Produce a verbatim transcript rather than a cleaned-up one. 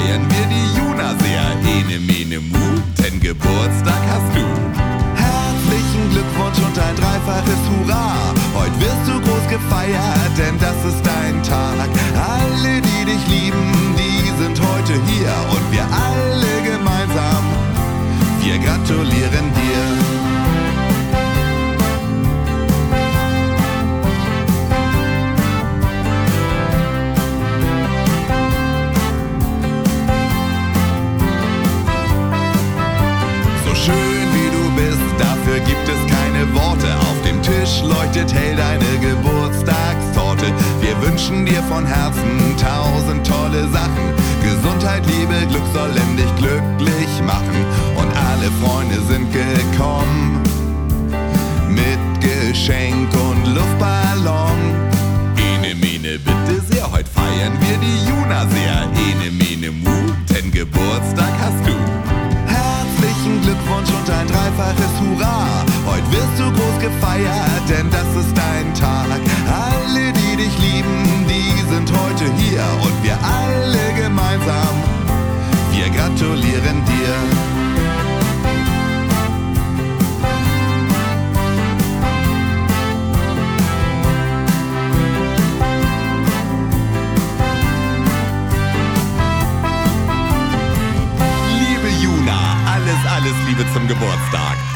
feiern wir die Juna sehr. Ene, mene, mu, denn Geburtstag hast du. Herzlichen Glückwunsch und ein dreifaches Hurra. Heute wirst du groß gefeiert, denn das ist dein Tag. Alle, die dich lieben, die sind heute hier. Und wir alle gemeinsam, wir gratulieren dir. Schön wie du bist, dafür gibt es keine Worte. Auf dem Tisch leuchtet hell deine Geburtstagstorte. Wir wünschen dir von Herzen tausend tolle Sachen. Gesundheit, Liebe, Glück sollen dich glücklich machen. Und alle Freunde sind gekommen mit Geschenk und Luftballon. Ene, mene, bitte sehr, heute feiern wir die Juna sehr. Ene, mene, mu, denn Geburtstag hast du. Herzlichen Glückwunsch und ein dreifaches Hurra. Heute wirst du groß gefeiert, denn das ist dein Tag. Alle, die dich lieben, die sind heute hier. Und wir alle gemeinsam, wir gratulieren dir. Alles, alles Liebe zum Geburtstag.